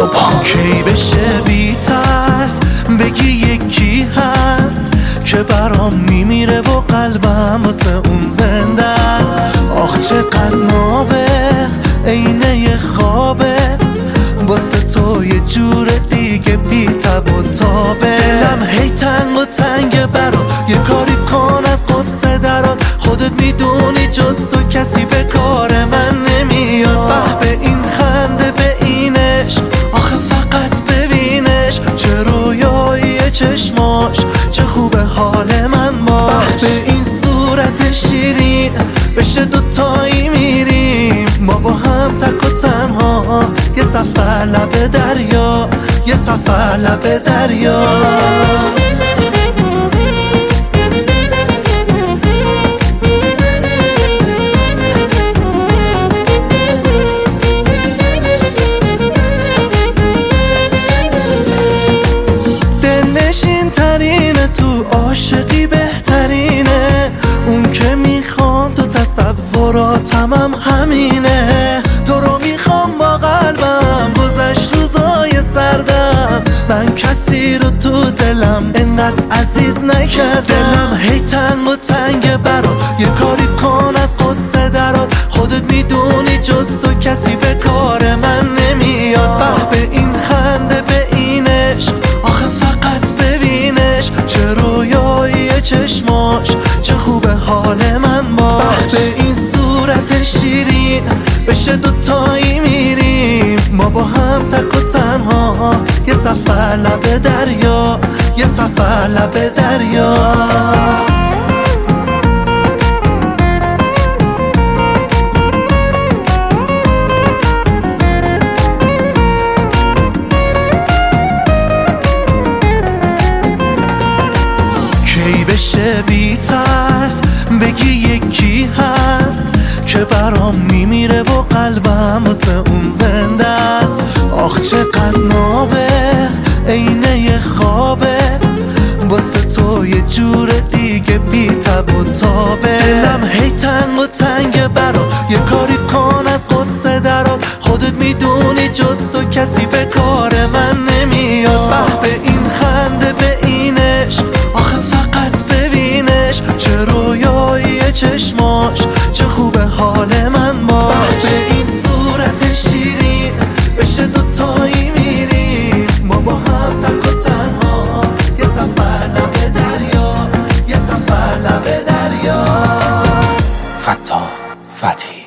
صبح. کی بشه بی ترس بگی یکی هست که برام میمیره و قلبم واسه اون زنده است. آخ چقدر نابه عینه یه خوابه، واسه تو یه جور دیگه بی تب و تابه. دلم هی تنگ و تنگه برات، یه کاری کن از قصه درات. خودت میدونی جز تو کسی به کار من نمیاد. به این خنده به این عشق، آخه فقط ببینش. چه رویایی چشماش، چه خوبه حال من باش. به این صورت شیرین بشه دوتایی میریم ما با هم تک و تنها. یه سفر لب دریا، یه سفر لب دریا. دلنشین ترینه تو عاشقی بهترینه، اون که میخوام تو تصوراتم هم همینه. تو رو میخوام با قلبم، گذشت روزای سردم. من کسی رو تو دلم انقدر عزیز نکردم. دلم هی تنگ و تنگه برات، یه کاری کن از قصه درات. خودت میدونی جز تو کسی به کار من نمیاد. به این خنده به این عشق، آخه فقط ببینش. چه رویایی چشماش، چه خوبه حال من باش. به این صورت شیرین بشه دوتایی میریم ما با هم تک و تنها. یه سفر لب دریا، یه سفر لب دریا. کی بشه بی ترس بگی یکی هست که برام میمیره و قلبم واسه اون زنده است. آخ چقدر نابه عینه یه خوابه، واسه تو یه جور دیگه بی تب و تابه. دلم هی تنگ و تنگه برات، یه کاری کن از قصه درات. خودت میدونی جز تو کسی به کار من نمیاد. به این خنده به این عشق، آخه فقط ببینش. چه رویایی چشماش، چه خوبه حال من باش. به این صورت شیرین بشه دوتایی میریم ما با هم تک و تنها. یه سفر لب دریا، یه سفر لب دریا. فتاح فتحی.